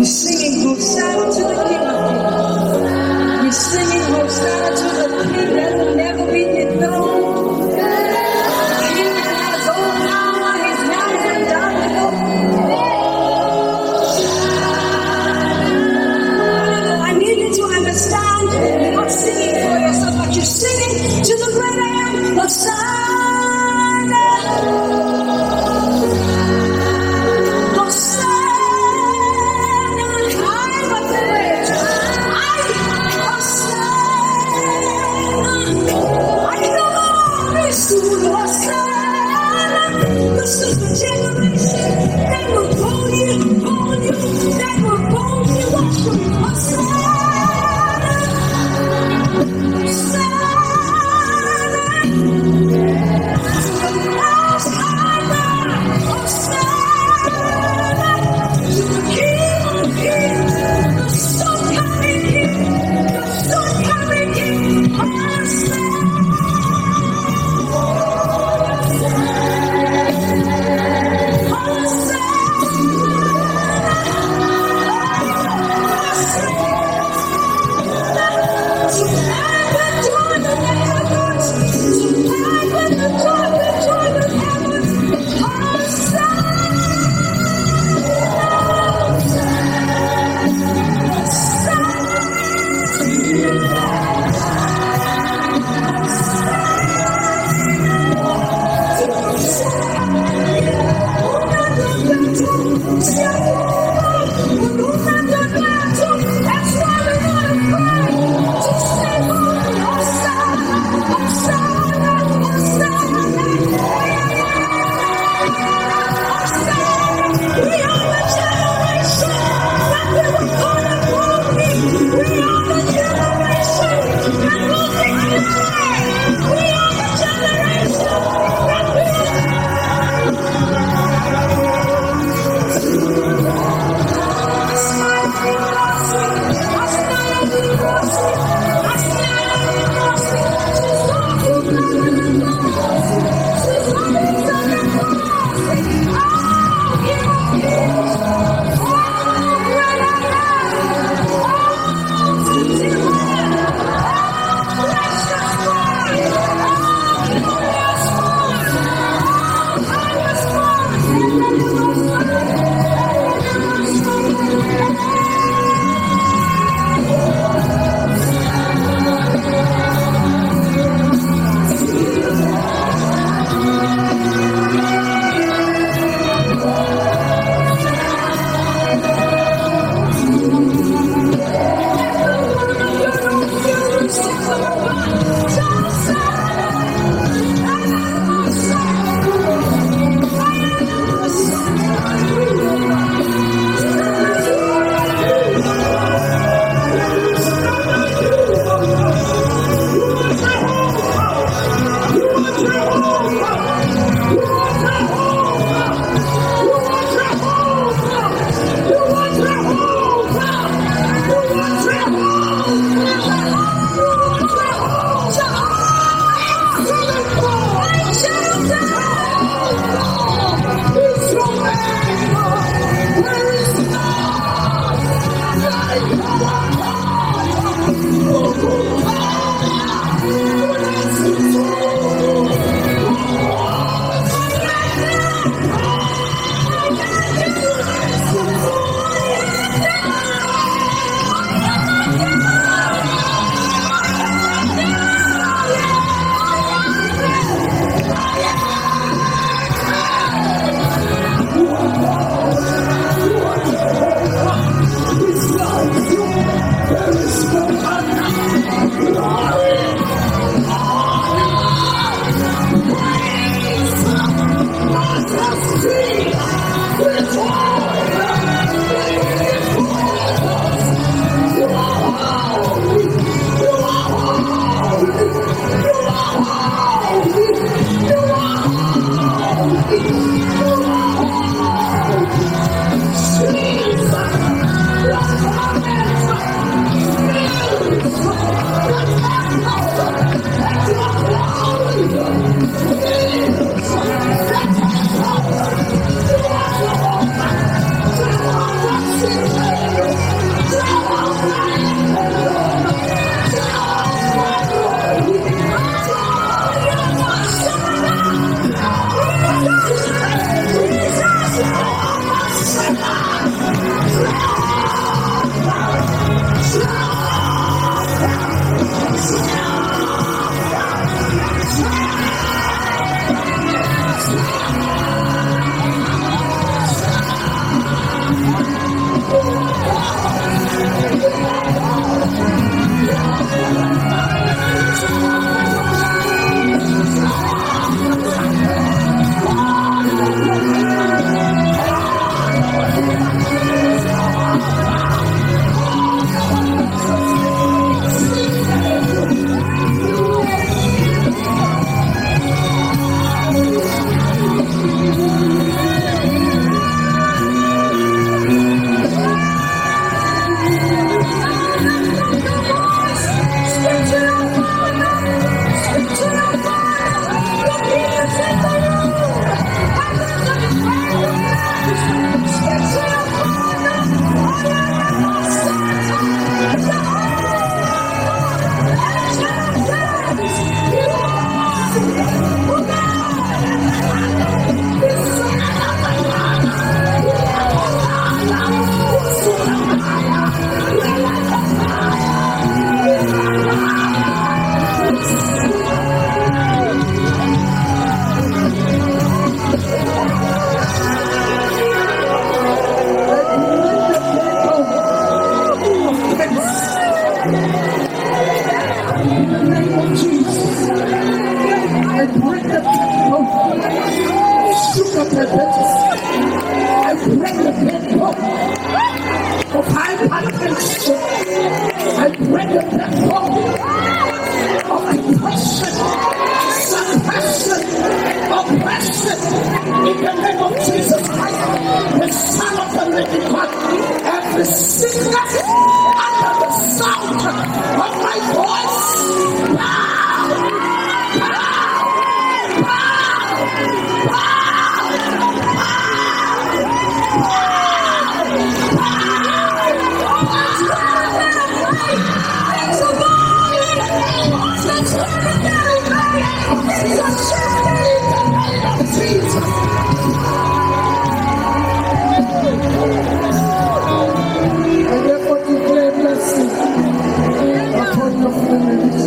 We're singing Hosanna to the King of Kings. We're singing Hosanna to the King that will never be enthroned. The King that has all power, his hand is undoubtable. I need you to understand, you're not singing for yourself, but you're singing to the great I am. Hosanna. Hosanna. every sickness under the sound of my voice. And therefore declare blessing upon your families.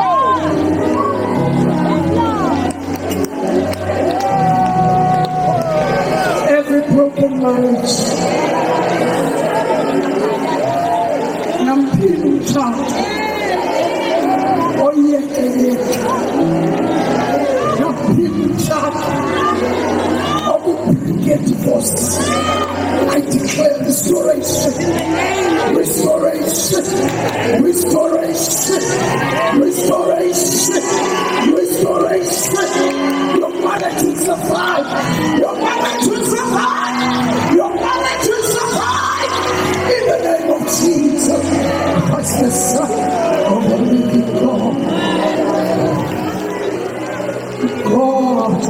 Every broken marriage, nampilo child, oyekeye, nampilo child, get divorced. I declare restoration, restoration, restoration, restoration, restoration. Your marriage will survive. Your marriage will survive. Your marriage will survive. In the name of Jesus, as the Son of the living God. God,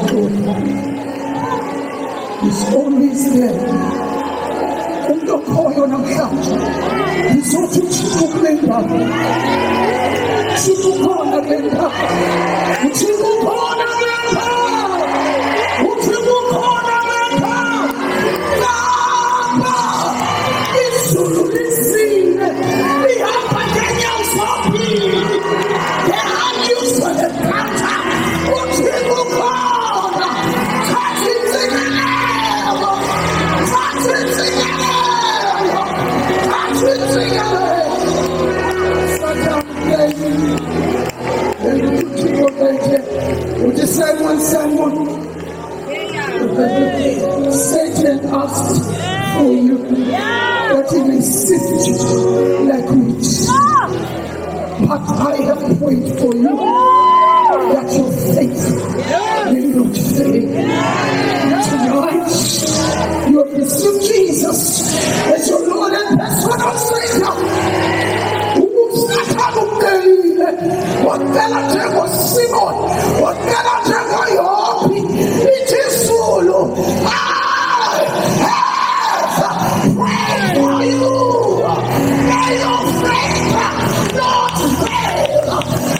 He's always there. Undokoyo namhlanje. Ngizothi uthikukhona uthikukhona lenta. Uthikukhona lenta. Uthikukhona lenta. Baba, izulu lisile. Lihamba ngenyawo zombili. Lihanyuswa lekhanda. Uthikukhona. Thatha insingelelo. Thatha insingelelo. Thatha insingelelo. Would you say one sermon? Satan asked for you that he may sift you like wheat. But I have prayed for you that your faith will not fail. Tonight, you have received Jesus as your Lord and personal Savior. Wakela jengo Simon, wakela jengo Yobi, it is solo. I have prayed for you. May your faith not fail.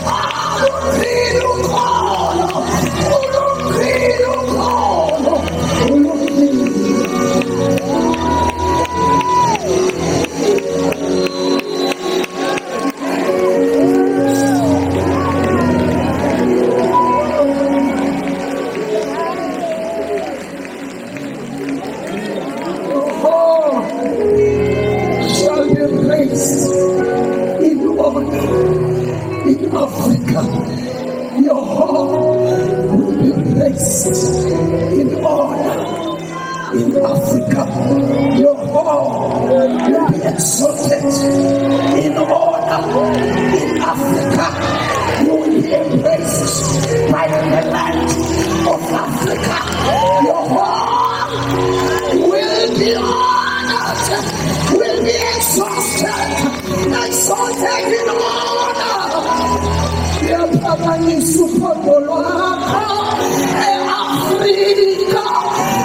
In Africa, your home will be placed in honor. In Africa, your home will be exalted in honor. In Africa, you will be embraced by the land of Africa. Your home will be honored, will be exalted in honor. Africa,